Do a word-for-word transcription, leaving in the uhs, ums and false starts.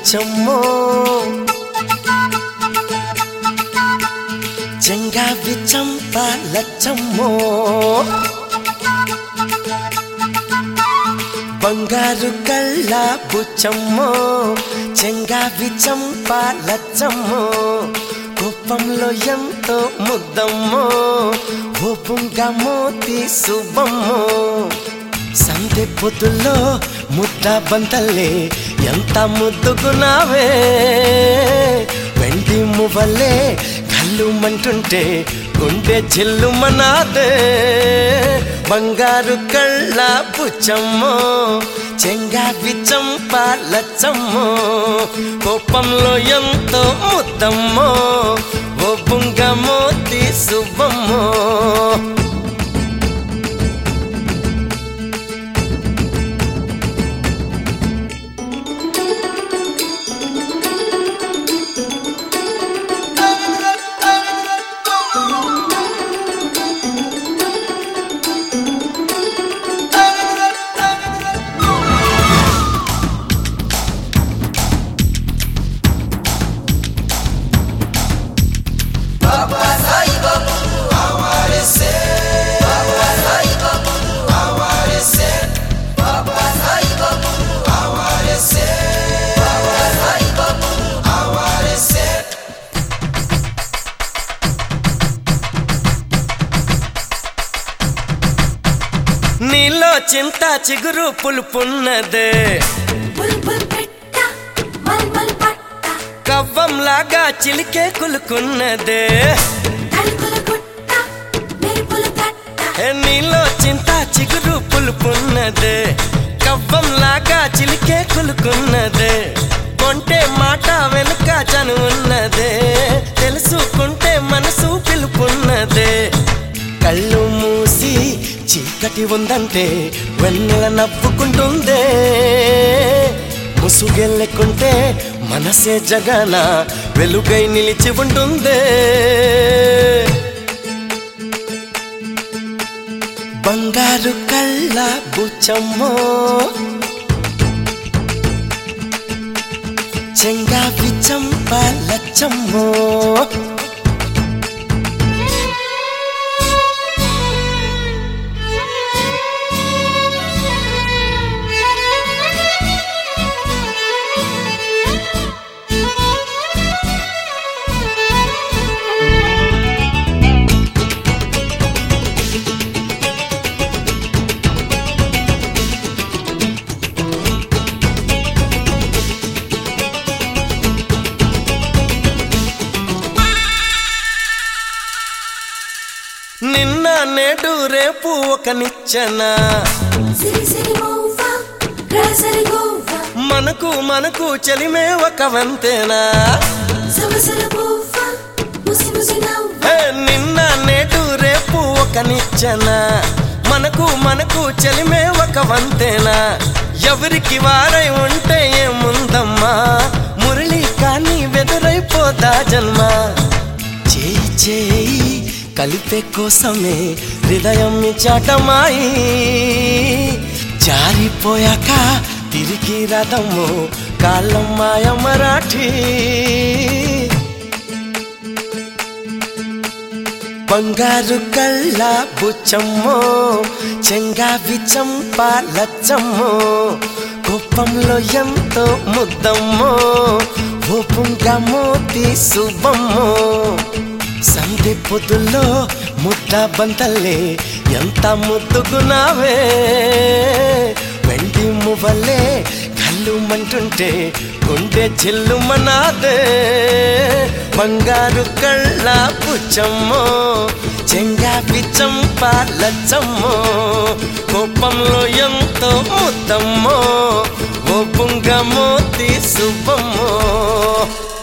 బుచ్చమ్మో చెంగావి చంప లచ్చమ్మో బంగారు కళ్ళ బుచ్చమ్మో చెంగావి చంప లచ్చమ్మో కోపంలో ఎంతో ముద్దమ్మో ఓ బుంగమోతి శుభమ్మో సందె పొద్దుల్లో ముద్ద బంతల్లే ఎంత ముద్దుగున్నావే వెండి మువ్వలే కళ్ళు మంటుంటే గుండె జిల్లుమనాదే బంగారు కళ్ళ బుచ్చమ్మో చెంగావి చంప లచ్చమ్మో కోపంలో ఎంతో ముద్దమ్మో ఓ బుంగమోతి శుభమ్మో నీలో చింత చిగురు పులుపున్నదే కవ్వంలాగా చిలికే కులుకున్నదే నీలో చింత చిగురు పులుపున్నదే కవ్వంలాగా చిలికే కులుకున్నదే కొంటే మాట వెనుక చనువున్నదే తెలుసుకుంటే మనసు పిలుపున్నదే కళ్ళు మూసి చీకటి ఉందంటే వెన్నెల నవ్వుకుంటుందే ముసుగెళ్ళకుంటే మనసే జగన వెలుగై నిలిచి ఉంటుందే బంగారు కళ్ళ బుచ్చమ్మో చెంగావి చంప లచ్చమ్మో నిన్న నేడు రేపు ఒక నిచ్చెన మనకు మనకు చెలిమే ఒక వంతేనా నిన్న నేడు రేపు ఒక నిచ్చెన మనకు మనకు చెలిమే ఒక వంతేనా ఎవరికి వారై ఉంటే ఏముందమ్మా మురళి కానీ వెదురైపోదా జన్మ చేయి చేయి కలిపే కోసమే హృదయం చాటమాయి జారిపోయాక తిరిగి రథము కాలం మాయ మరాఠీ బంగారు కళ్ళ బుచ్చమ్మో చెంగావి చంప లచ్చమ్మో కోపంలో ఎంతో ముద్దమ్మో ఓ బుంగమోతి శుభమ్మో సందె పొద్దుల్లో ముద్ద బంతల్లే ఎంత ముద్దుగున్నావే వెండి మువ్వలే కళ్ళు మంటుంటే గుండె జిల్లుమనాదే బంగారు కళ్ళ బుచ్చమ్మో చెంగావి చంప లచ్చమ్మో కోపంలో ఎంతో ముద్దమ్మో ఓ బుంగమోతి శుభమ్మో